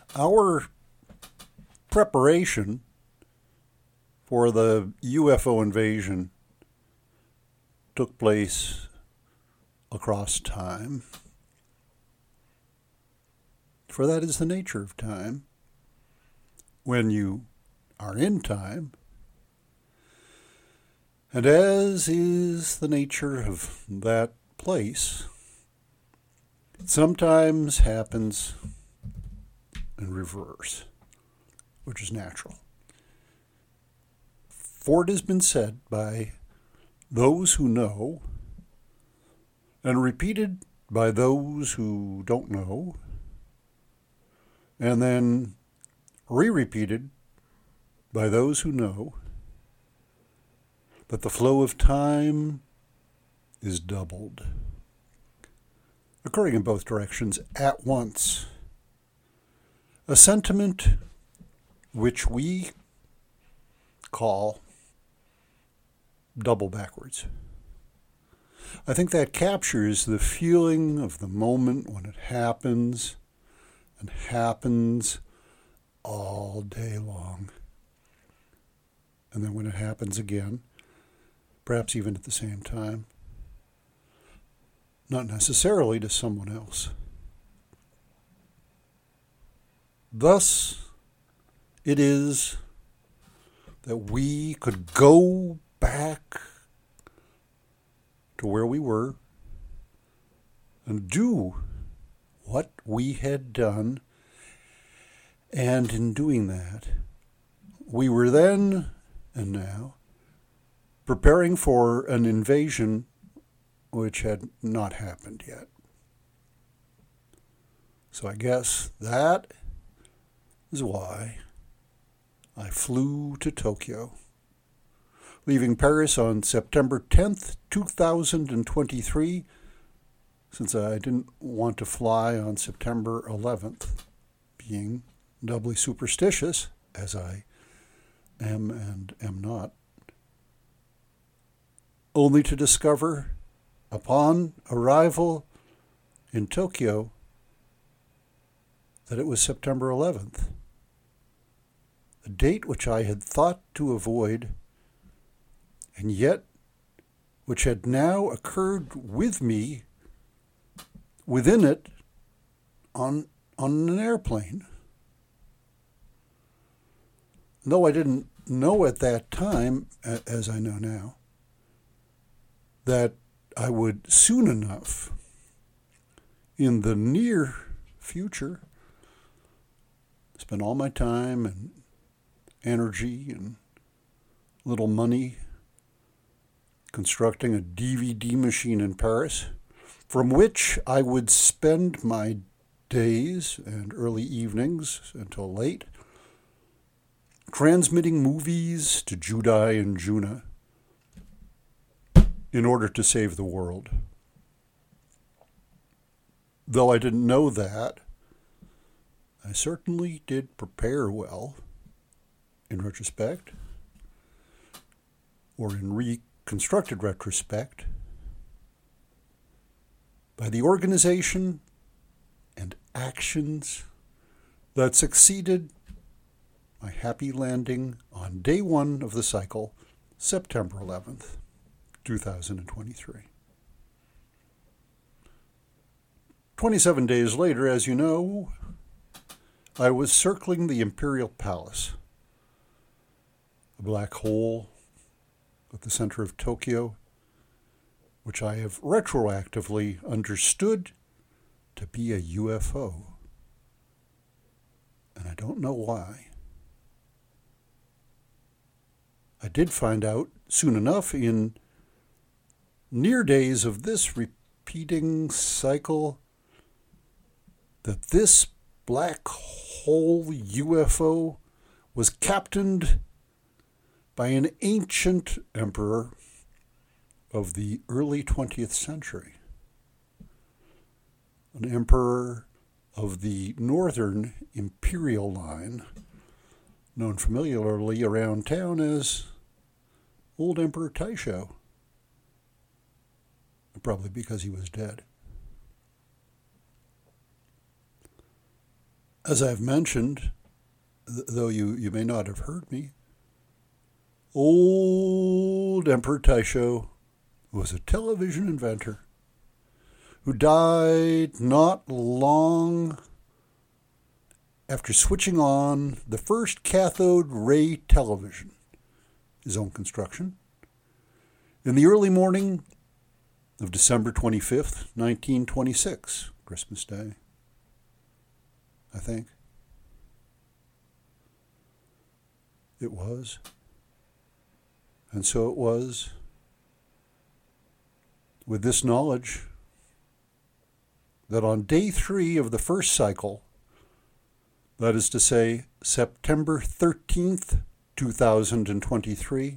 Our preparation for the UFO invasion took place across time, for that is the nature of time. When you are in time, and as is the nature of that place, it sometimes happens in reverse, which is natural. For it has been said by those who know, and repeated by those who don't know, and then re-repeated by those who know, that the flow of time is doubled, occurring in both directions at once. A sentiment which we call double backwards. I think that captures the feeling of the moment when it happens, and happens all day long. And then when it happens again, perhaps even at the same time, not necessarily to someone else. Thus, it is that we could go back to where we were and do what we had done, and in doing that, we were then and now preparing for an invasion which had not happened yet. So I guess that is why I flew to Tokyo, leaving Paris on September 10th, 2023, since I didn't want to fly on September 11th, being doubly superstitious, as I am and am not, only to discover, upon arrival in Tokyo, that it was September 11th, a date which I had thought to avoid, and yet which had now occurred with me, within it, on an airplane. Though I didn't know at that time, as I know now, that I would soon enough, in the near future, spend all my time and energy and little money constructing a DVD machine in Paris, from which I would spend my days and early evenings until late, transmitting movies to Judai and Juna in order to save the world. Though I didn't know that, I certainly did prepare well, in retrospect, or in reconstructed retrospect, by the organization and actions that succeeded my happy landing on day one of the cycle, September 11th, 2023. 27 days later, as you know, I was circling the Imperial Palace, a black hole at the center of Tokyo, which I have retroactively understood to be a UFO. And I don't know why. I did find out soon enough in near days of this repeating cycle that this black hole UFO was captained by an ancient emperor of the early 20th century, an emperor of the northern imperial line, known familiarly around town as Old Emperor Taisho, probably because he was dead. As I've mentioned, though you may not have heard me, old Emperor Taisho was a television inventor who died not long after switching on the first cathode ray television, his own construction, in the early morning of December 25th, 1926, Christmas Day, I think. It was. And so it was. With this knowledge that on day 3 of the first cycle, that is to say, September 13th, 2023,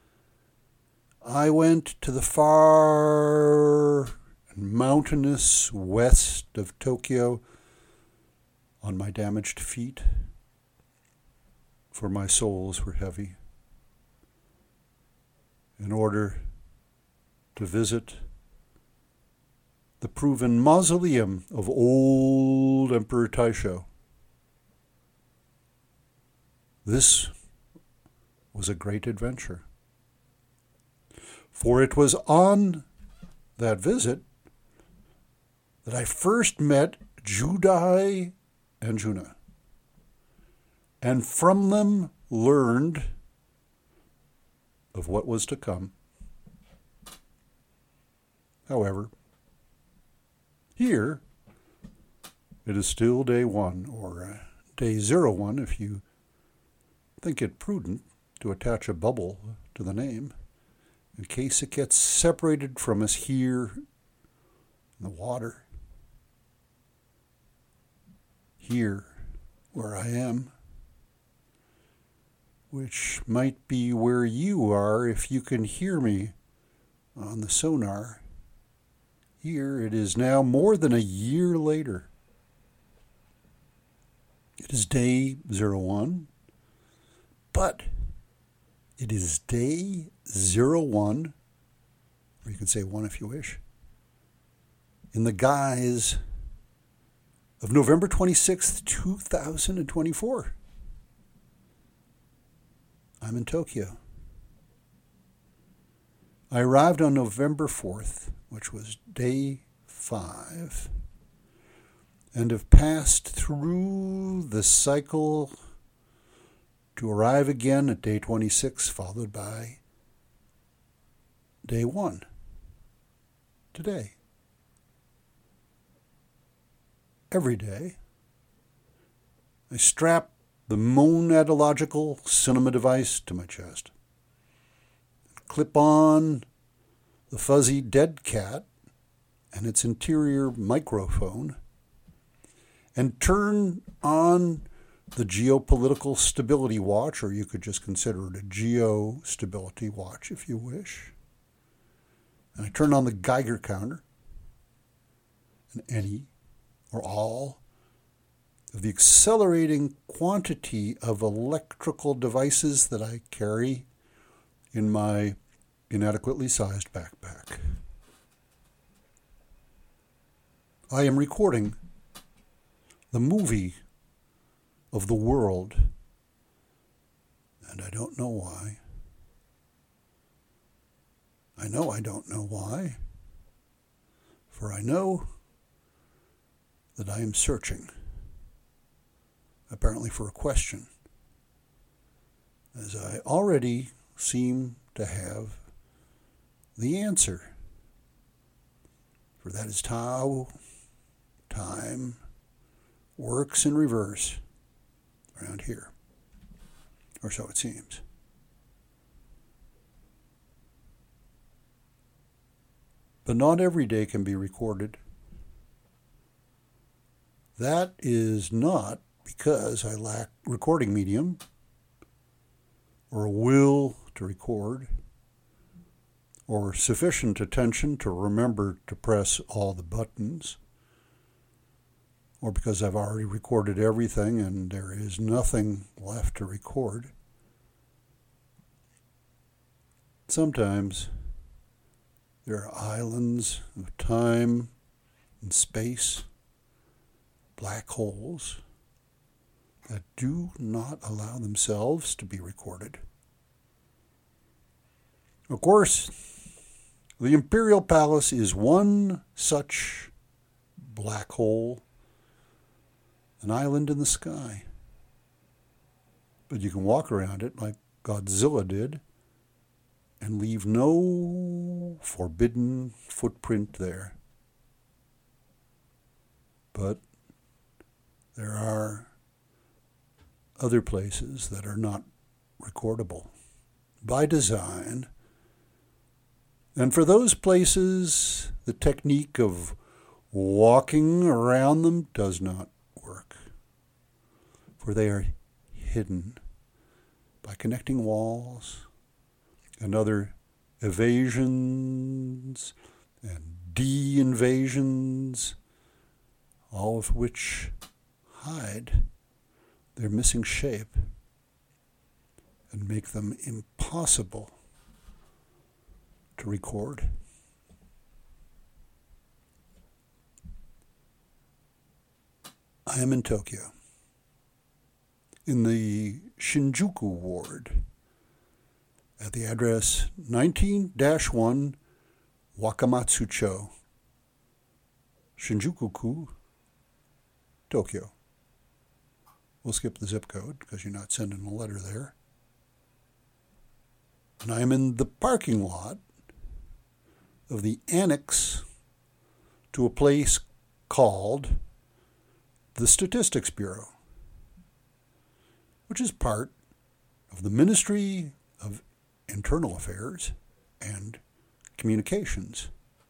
I went to the far and mountainous west of Tokyo on my damaged feet, for my soles were heavy, in order to visit the proven mausoleum of old Emperor Taisho. This was a great adventure, for it was on that visit that I first met Judai and Juna, and from them learned of what was to come. However, here it is still day 1, or day 01 if you think it prudent to attach a bubble to the name in case it gets separated from us here in the water. Here where I am, which might be where you are if you can hear me on the sonar. Here it is now more than a year later. It is day 01, but it is day 01, or you can say 1 if you wish, in the guise of November 26th, 2024. I'm in Tokyo. I arrived on November 4th, which was day 5, and have passed through the cycle to arrive again at day 26, followed by day 1, today. Every day, I strap the monadological cinema device to my chest, clip on the fuzzy dead cat and its interior microphone, and turn on the geopolitical stability watch, or you could just consider it a geo-stability watch if you wish. And I turn on the Geiger counter, and any or all of the accelerating quantity of electrical devices that I carry in my inadequately sized backpack. I am recording the movie of the world, and I don't know why. I know I don't know why, for I know that I am searching, apparently for a question, as I already seem to have the answer. For that is how time works in reverse around here, or so it seems. But not every day can be recorded. That is not because I lack recording medium or a will to record or sufficient attention to remember to press all the buttons, or because I've already recorded everything and there is nothing left to record. Sometimes there are islands of time and space, black holes, that do not allow themselves to be recorded. Of course, the Imperial Palace is one such black hole, an island in the sky. But you can walk around it like Godzilla did and leave no forbidden footprint there. But there are other places that are not recordable by design. And for those places, the technique of walking around them does not work, for they are hidden by connecting walls and other evasions and de-invasions, all of which hide their missing shape and make them impossible to record. I am in Tokyo, in the Shinjuku ward, at the address 19-1 Wakamatsu-cho, Shinjuku-ku, Tokyo. We'll skip the zip code because you're not sending a letter there. And I am in the parking lot of the annex to a place called the Statistics Bureau, which is part of the Ministry of Internal Affairs and Communications.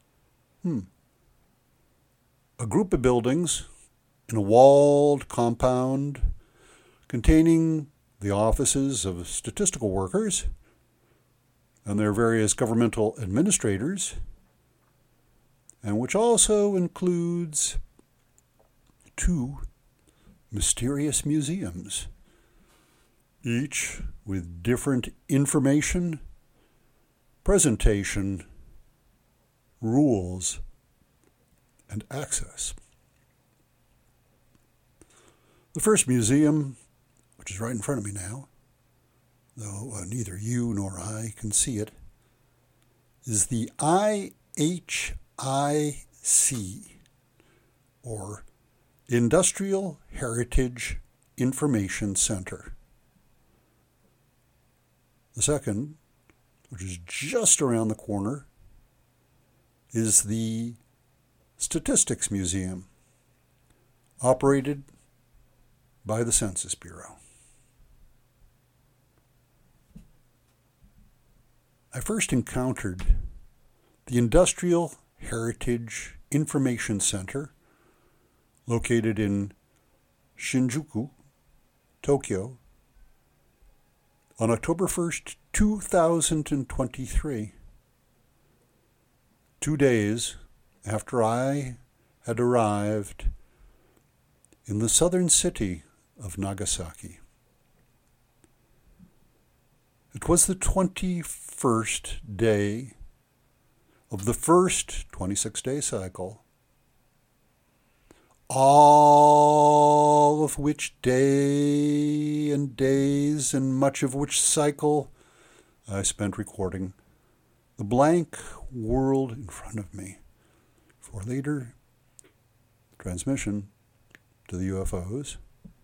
A group of buildings in a walled compound containing the offices of statistical workers and their various governmental administrators, and which also includes 2 mysterious museums, each with different information, presentation, rules, and access. The first museum, which is right in front of me now, though neither you nor I can see it, is the IHIC, or Industrial Heritage Information Center. The second, which is just around the corner, is the Statistics Museum, operated by the Census Bureau. I first encountered the Industrial Heritage Information Center, located in Shinjuku, Tokyo, on October 1st, 2023, 2 days after I had arrived in the southern city of Nagasaki. It was the 21st day of the first 26-day cycle, all of which day and days and much of which cycle I spent recording the blank world in front of me for later transmission to the UFOs,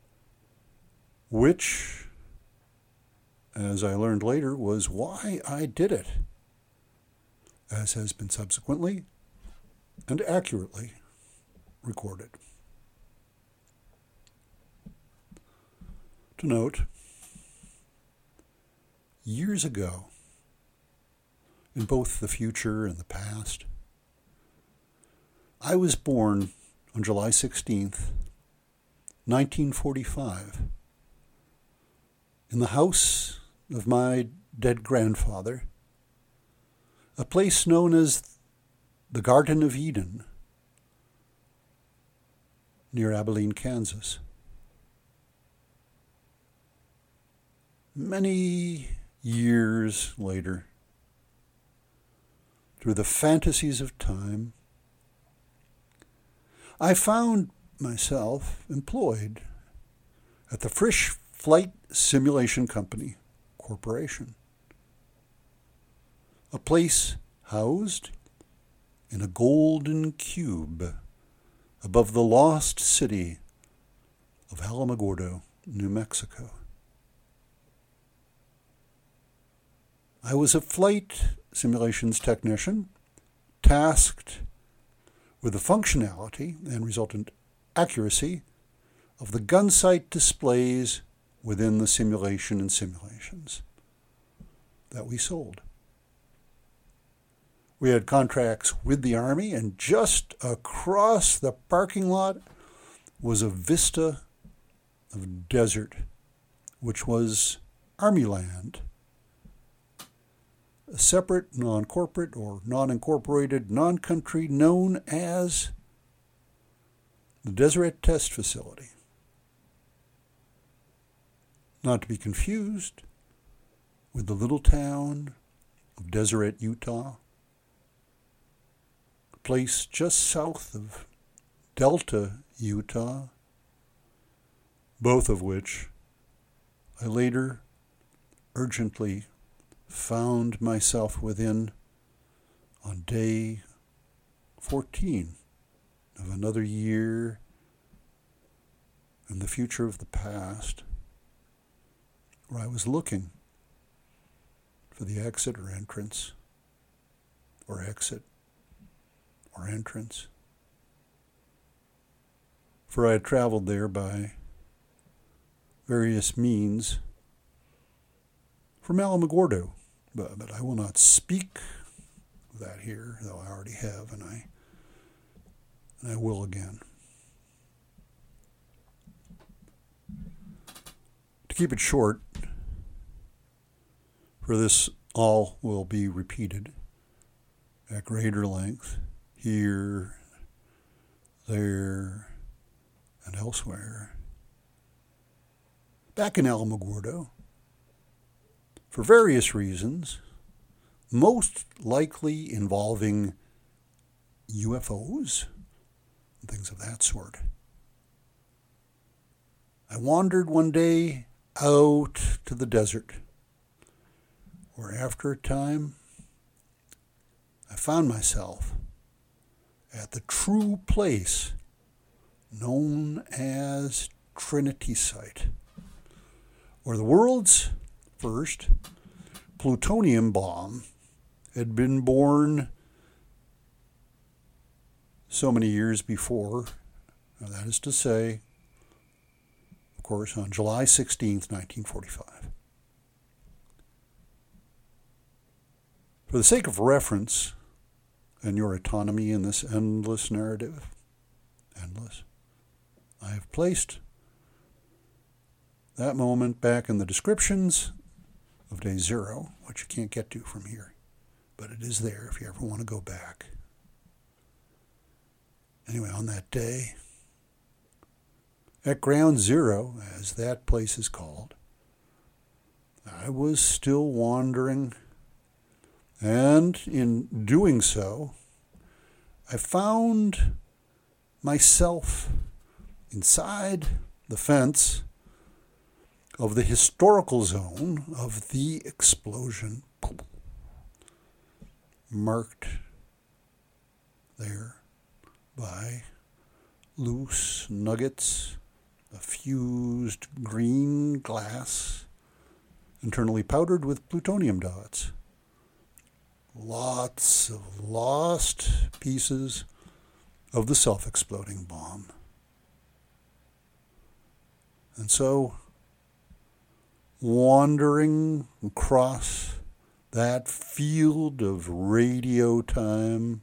which, as I learned later, was why I did it, as has been subsequently and accurately recorded. To note, years ago, in both the future and the past, I was born on July 16th, 1945, in the house of my dead grandfather, a place known as the Garden of Eden, near Abilene, Kansas. Many years later, through the fantasies of time, I found myself employed at the Frisch Flight Simulation Company Corporation, a place housed in a golden cube above the lost city of Alamogordo, New Mexico. I was a flight simulations technician tasked with the functionality and resultant accuracy of the gun sight displays within the simulation and simulations that we sold. We had contracts with the Army, and just across the parking lot was a vista of desert, which was Army land, a separate, non-corporate or non-incorporated non-country known as the Deseret Test Facility. Not to be confused with the little town of Deseret, Utah, a place just south of Delta, Utah, both of which I later urgently found myself within on day 14 of another year in the future of the past, where I was looking for the exit or entrance, or exit or entrance. For I had traveled there by various means from Alamogordo, but I will not speak of that here, though I already have, and I will again. To keep it short, for this all will be repeated at greater length here, there, and elsewhere. Back in Alamogordo, for various reasons, most likely involving UFOs and things of that sort, I wandered one day out to the desert, where after a time I found myself at the true place known as Trinity Site, where the world's first plutonium bomb had been born so many years before. Now, that is to say, of course, on July 16th, 1945. For the sake of reference and your autonomy in this endless narrative, I have placed that moment back in the descriptions of day 0, which you can't get to from here, but it is there if you ever want to go back. Anyway, on that day, at Ground Zero, as that place is called, I was still wandering, and in doing so, I found myself inside the fence of the historical zone of the explosion, marked there by loose nuggets of fused green glass, internally powdered with plutonium dots. Lots of lost pieces of the self-exploding bomb. And so, wandering across that field of radio time,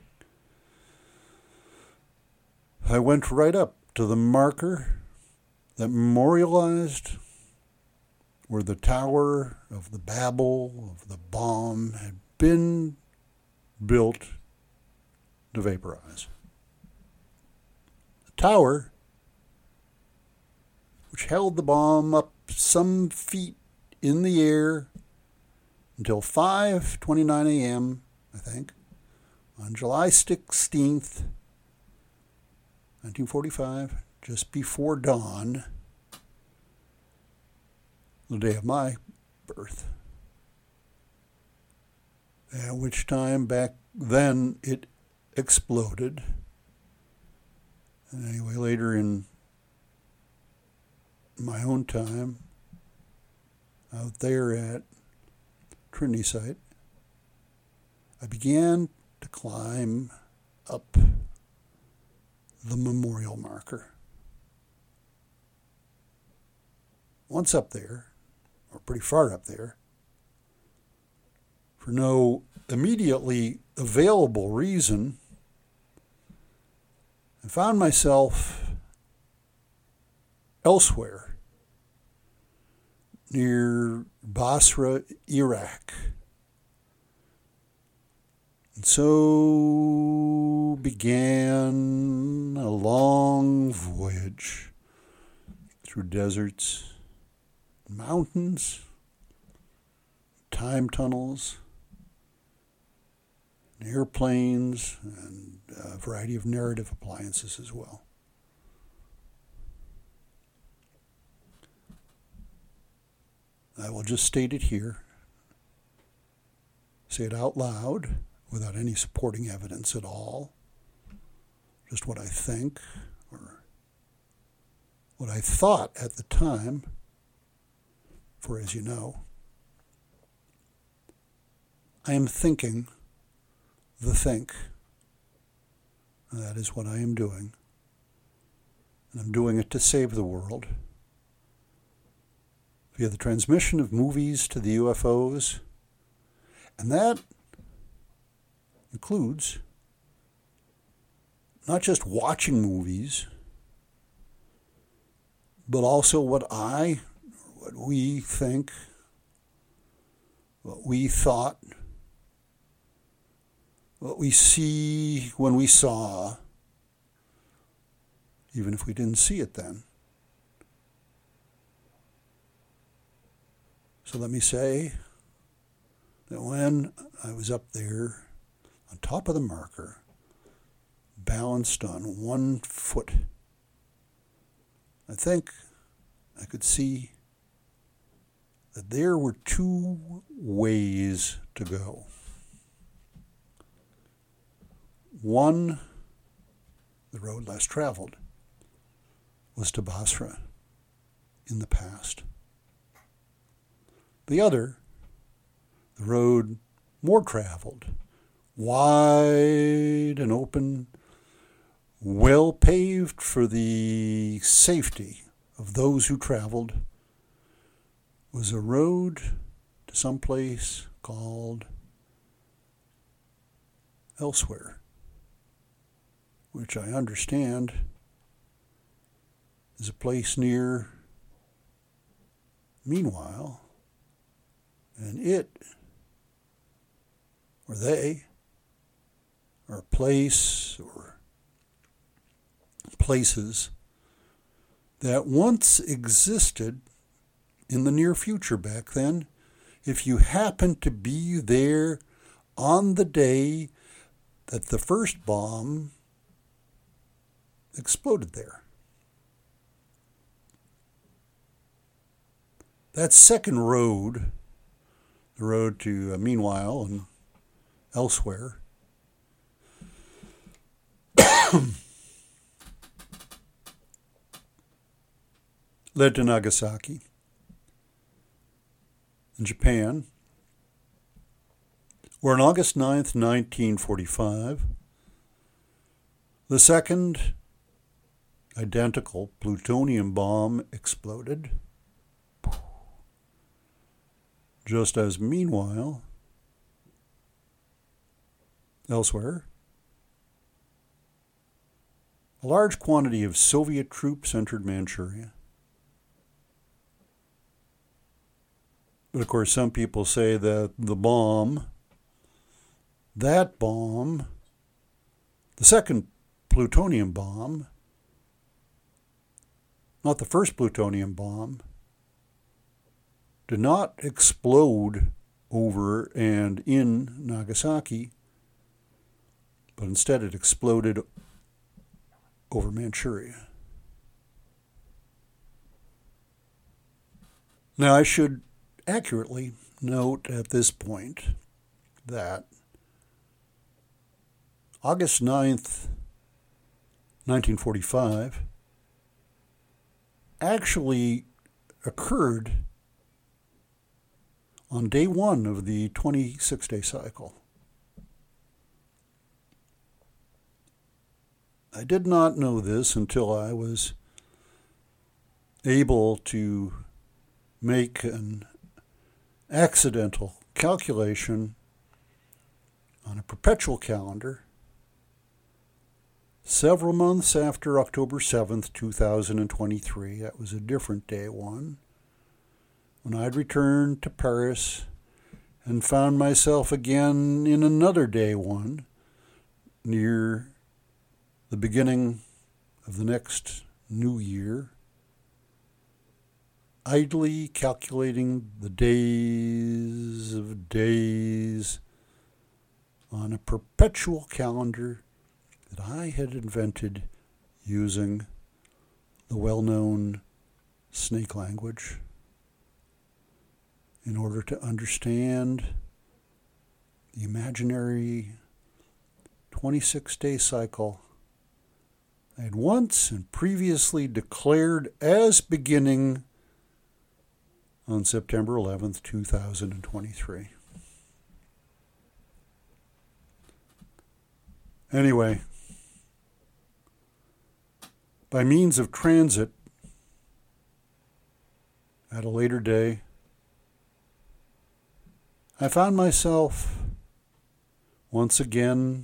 I went right up to the marker that memorialized where the Tower of the Babel of the bomb had been built to vaporize. The tower, which held the bomb up some feet in the air until 5:29 a.m., I think, on July 16th, 1945, just before dawn, the day of my birth. At which time back then it exploded. And anyway, later in my own time, out there at Trinity Site, I began to climb up the memorial marker. Once up there, or pretty far up there, for no immediately available reason, I found myself elsewhere, near Basra, Iraq. And so began a long voyage through deserts, mountains, time tunnels, airplanes, and a variety of narrative appliances as well. I will just state it here, say it out loud without any supporting evidence at all, just what I think or what I thought at the time, for as you know, I am thinking the think. And that is what I am doing. And I'm doing it to save the world via the transmission of movies to the UFOs. And that includes not just watching movies, but also what we think, what we thought, what we see when we saw, even if we didn't see it then. So let me say that when I was up there on top of the marker, balanced on 1 foot, I think I could see that there were 2 ways to go. One, the road less traveled, was to Basra in the past. The other, the road more traveled, wide and open, well paved for the safety of those who traveled, was a road to some place called Elsewhere, which I understand is a place near Meanwhile, and it, or they, are a place or places that once existed in the near future back then, if you happened to be there on the day that the first bomb exploded there. That second road, the road to Meanwhile and Elsewhere, led to Nagasaki in Japan, where on August 9th, 1945, the second identical plutonium bomb exploded, just as Meanwhile, Elsewhere, a large quantity of Soviet troops entered Manchuria. But of course, some people say that that bomb, the second plutonium bomb, not the first plutonium bomb, did not explode over and in Nagasaki, but instead it exploded over Manchuria. Now, I should accurately note at this point that August 9th, 1945, actually occurred on day one of the 26-day cycle. I did not know this until I was able to make an accidental calculation on a perpetual calendar several months after October 7th, 2023. That was a different day one, when I'd returned to Paris and found myself again in another day one near the beginning of the next new year, idly calculating the days of days on a perpetual calendar that I had invented using the well-known snake language in order to understand the imaginary 26-day cycle I had once and previously declared as beginning on September 11th, 2023. Anyway, by means of transit, at a later day, I found myself once again,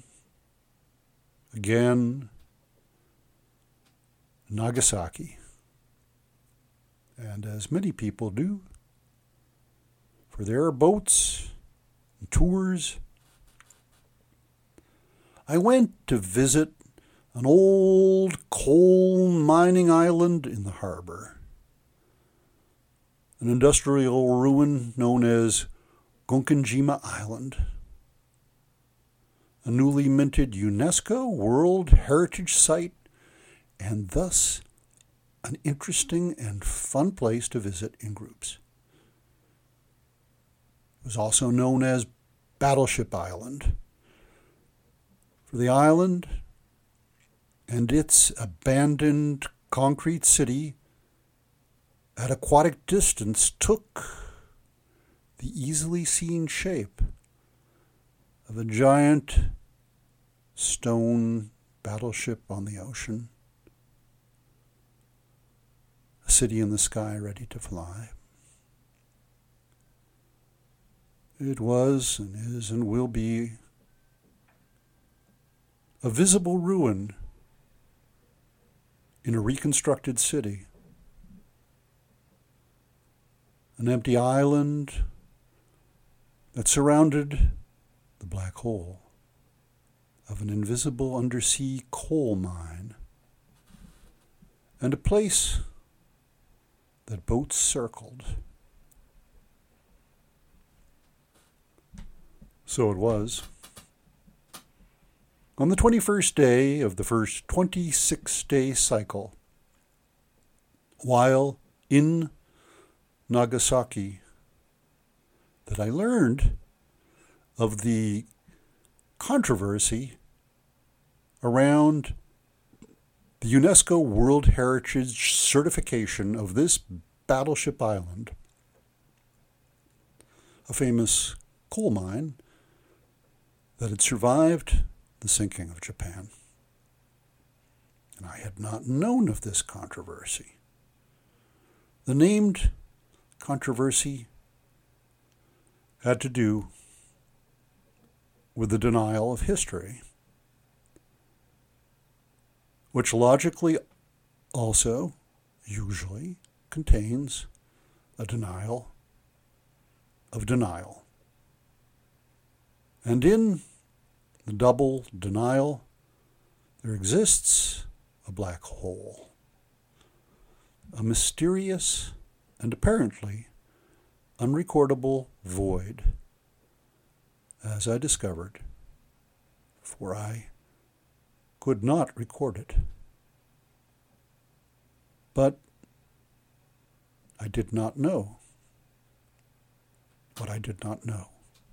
Nagasaki. And as many people do, for there are boats and tours, I went to visit an old coal mining island in the harbor, an industrial ruin known as Gonkanjima Island, a newly minted UNESCO World Heritage Site, and thus an interesting and fun place to visit in groups. It was also known as Battleship Island, for the island and its abandoned concrete city at aquatic distance took the easily seen shape of a giant stone battleship on the ocean, a city in the sky ready to fly. It was and is and will be a visible ruin in a reconstructed city, an empty island that surrounded the black hole of an invisible undersea coal mine, and a place that boats circled. So it was. On the 21st day of the first 26-day cycle, while in Nagasaki, that I learned of the controversy around the UNESCO World Heritage certification of this Battleship Island, a famous coal mine that had survived the sinking of Japan. And I had not known of this controversy. The named controversy had to do with the denial of history, which logically also usually contains a denial of denial. And in the double denial, there exists a black hole, a mysterious and apparently unrecordable void, as I discovered, for I could not record it. But I did not know what I did not know.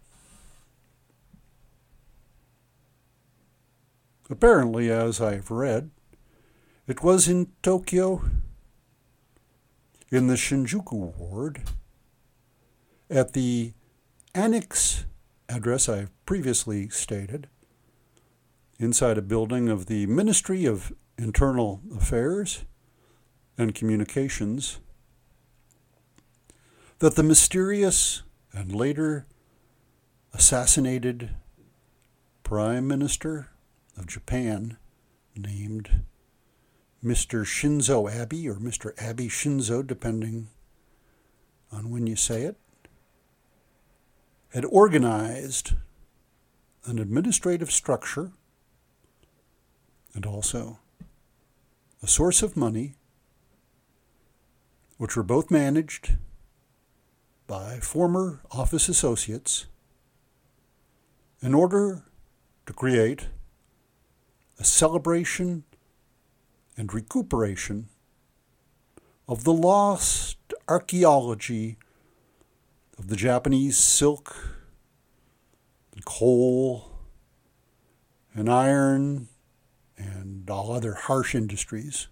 Apparently, as I've read, it was in Tokyo, in the Shinjuku ward, at the annex address I've previously stated, inside a building of the Ministry of Internal Affairs and Communications, that the mysterious and later assassinated Prime Minister of Japan, named Mr. Shinzo Abe, or Mr. Abe Shinzo, depending on when you say it, had organized an administrative structure and also a source of money, which were both managed by former office associates, in order to create a celebration and recuperation of the lost archaeology of the Japanese silk and coal and iron and all other harsh industries,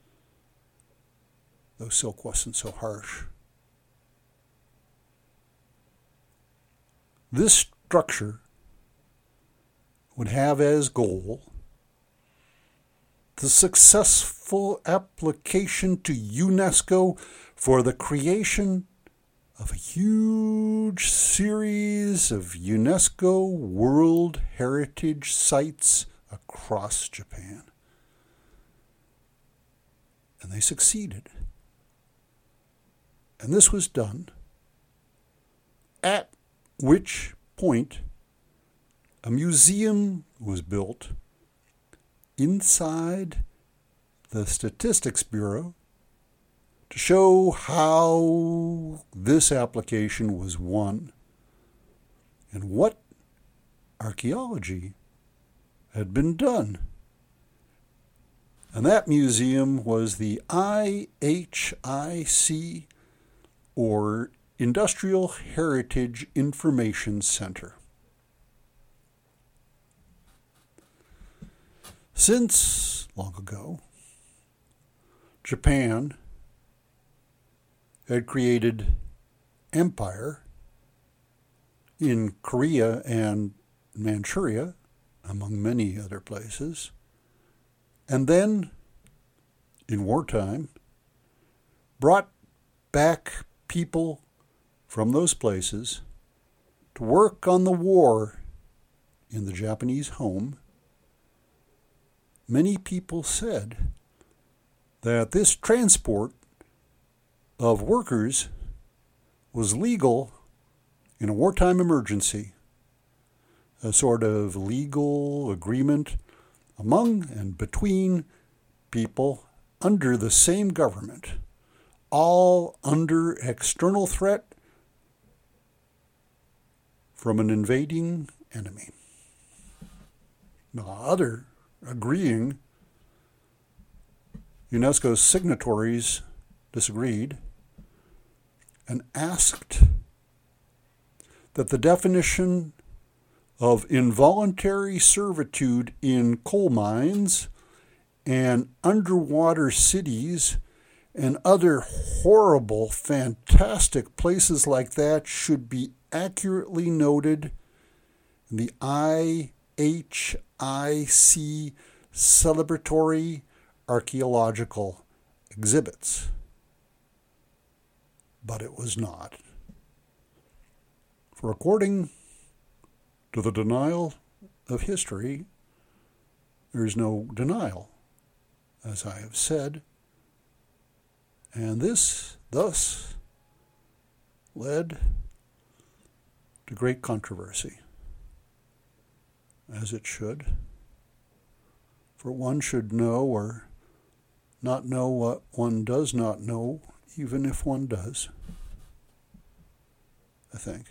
though silk wasn't so harsh. This structure would have as goal the successful application to UNESCO for the creation of a huge series of UNESCO World Heritage Sites across Japan. And they succeeded. And this was done, at which point a museum was built inside the Statistics Bureau to show how this application was won and what archaeology had been done. And that museum was the IHIC, or Industrial Heritage Information Center. Since long ago, Japan had created empire in Korea and Manchuria, among many other places, and then, in wartime, brought back people from those places to work on the war in the Japanese home. Many people said that this transport of workers was legal in a wartime emergency, a sort of legal agreement among and between people under the same government, all under external threat from an invading enemy. Now, other agreeing UNESCO signatories disagreed and asked that the definition of involuntary servitude in coal mines and underwater cities and other horrible, fantastic places like that should be accurately noted in the IHIC celebratory archaeological exhibits. But it was not. For according to the denial of history, there is no denial, as I have said, and this thus led to great controversy, as it should. For one should know or not know what one does not know, even if one does, I think.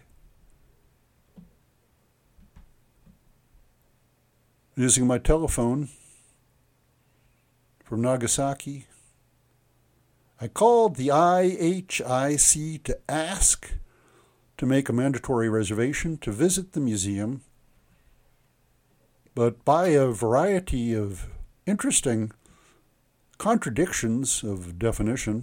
Using my telephone from Nagasaki, I called the IHIC to ask to make a mandatory reservation to visit the museum, but by a variety of interesting contradictions of definition,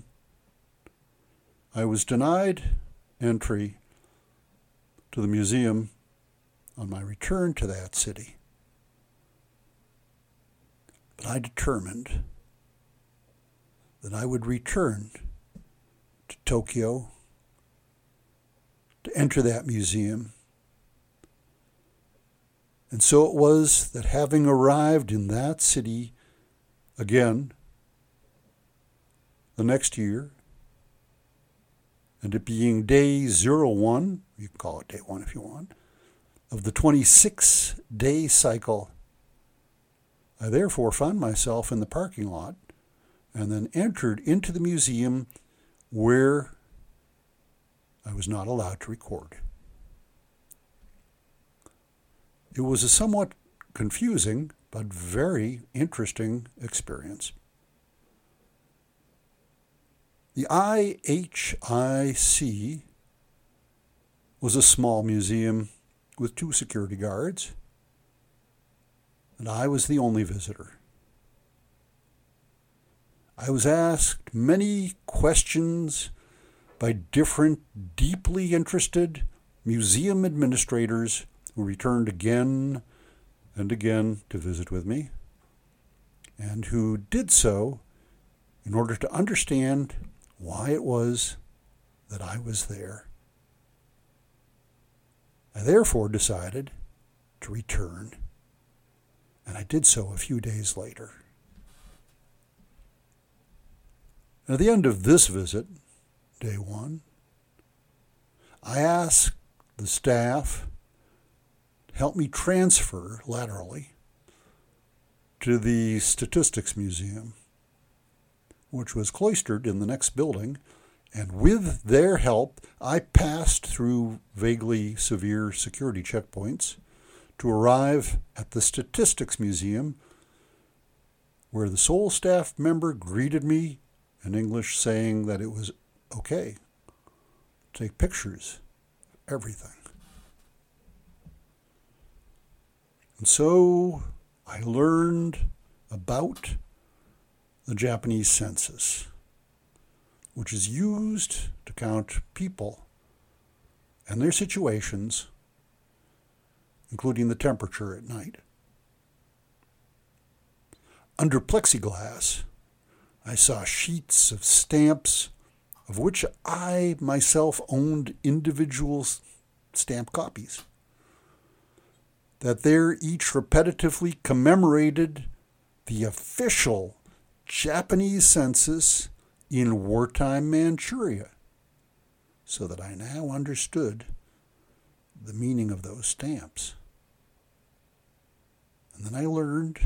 I was denied entry to the museum on my return to that city. But I determined that I would return to Tokyo to enter that museum. And so it was that, having arrived in that city again the next year, and it being day 01, you can call it day 1 if you want, of the 26-day cycle, I therefore found myself in the parking lot and then entered into the museum, where I was not allowed to record. It was a somewhat confusing but very interesting experience. The IHIC was a small museum with 2 security guards, and I was the only visitor. I was asked many questions by different deeply interested museum administrators who returned again and again to visit with me, and who did so in order to understand why it was that I was there. I therefore decided to return, and I did so a few days later. At the end of this visit, day 1, I asked the staff to help me transfer laterally to the Statistics Museum, which was cloistered in the next building, and with their help, I passed through vaguely severe security checkpoints to arrive at the Statistics Museum, where the sole staff member greeted me in English, saying that it was okay to take pictures of everything. And so I learned about the Japanese census, which is used to count people and their situations, including the temperature at night. Under plexiglass, I saw sheets of stamps, of which I myself owned individual stamp copies, that there each repetitively commemorated the official Japanese census in wartime Manchuria, so that I now understood the meaning of those stamps. And then I learned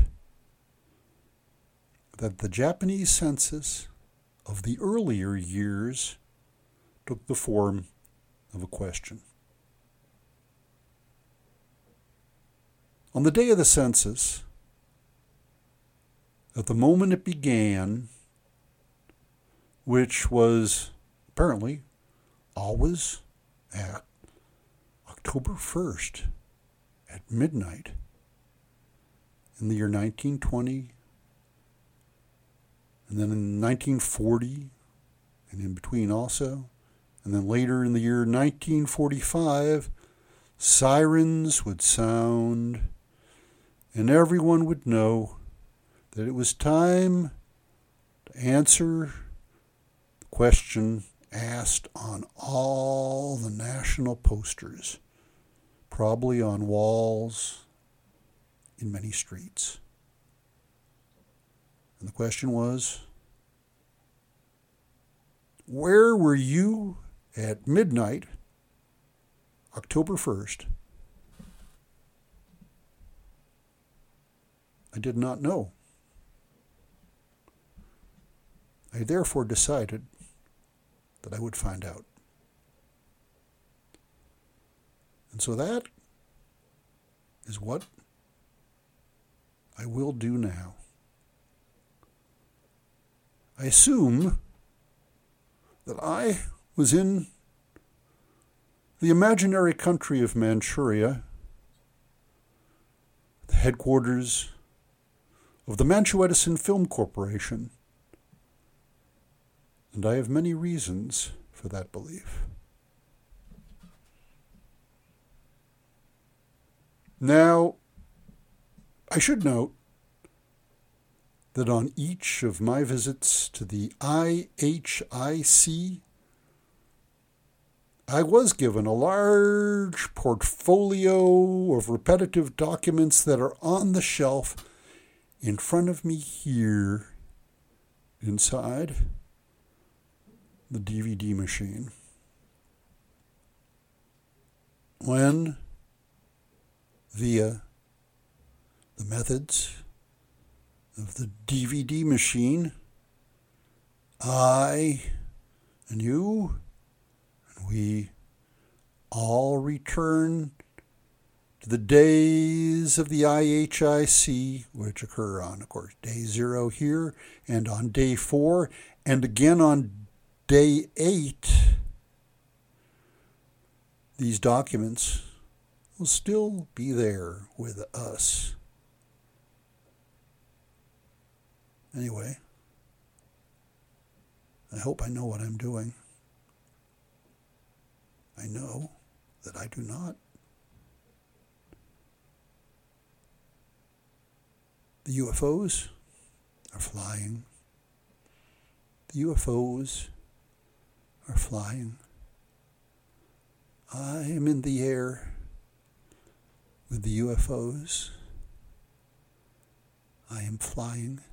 that the Japanese census of the earlier years took the form of a question. On the day of the census, at the moment it began, which was apparently always at October 1st at midnight in the year 1920, and then in 1940, and in between also, and then later in the year 1945, sirens would sound, and everyone would know that it was time to answer the question asked on all the national posters, probably on walls in many streets. And the question was, where were you at midnight, October 1st? I did not know. I therefore decided that I would find out. And so that is what I will do now. I assume that I was in the imaginary country of Manchuria, the headquarters of the Manchu Edison Film Corporation, and I have many reasons for that belief. Now, I should note that on each of my visits to the IHIC, I was given a large portfolio of repetitive documents that are on the shelf in front of me here inside the DVD machine. When, via the methods of the DVD machine, I and you and we all return to the days of the IHIC, which occur on, of course, day 0 here, and on day 4, and again on day 8, these documents will still be there with us. Anyway, I hope I know what I'm doing. I know that I do not. The UFOs are flying. The UFOs are flying. I am in the air with the UFOs. I am flying.